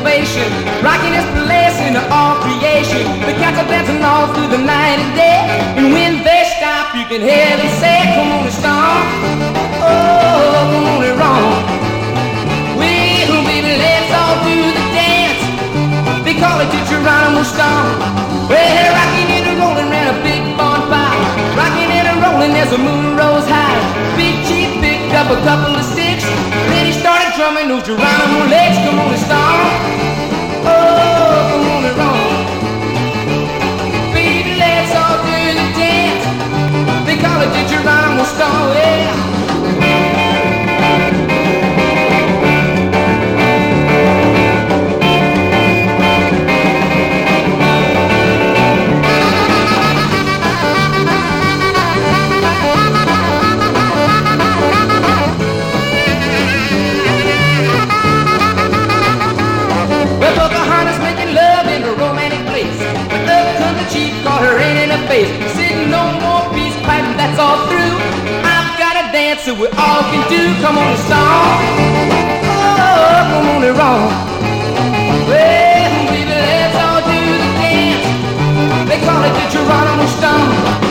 ovation, rocking this place into all creation. The cats are dancing all through the night and day, and when they stop, you can hear them say, "Come on and stomp, oh, come on and romp." Well, baby, let's all do the dance. They call it the Geronimo Stomp. Well, rocking and rolling around a big bonfire, rocking and rolling as the moon rose high. Big Chief picked up a couple of sticks, then he started drumming those Geronimo legs. Come on and stomp, oh, come on and romp. Baby, let's all do the dance. They call it the Geronimo Stomp, yeah. Her in the face, sitting no more peace pipe, that's all through. I've got a dance that we all can do. Come on and stomp, oh, come on and romp. Well, baby, let's all do the dance. They call it the Geronimo Stomp.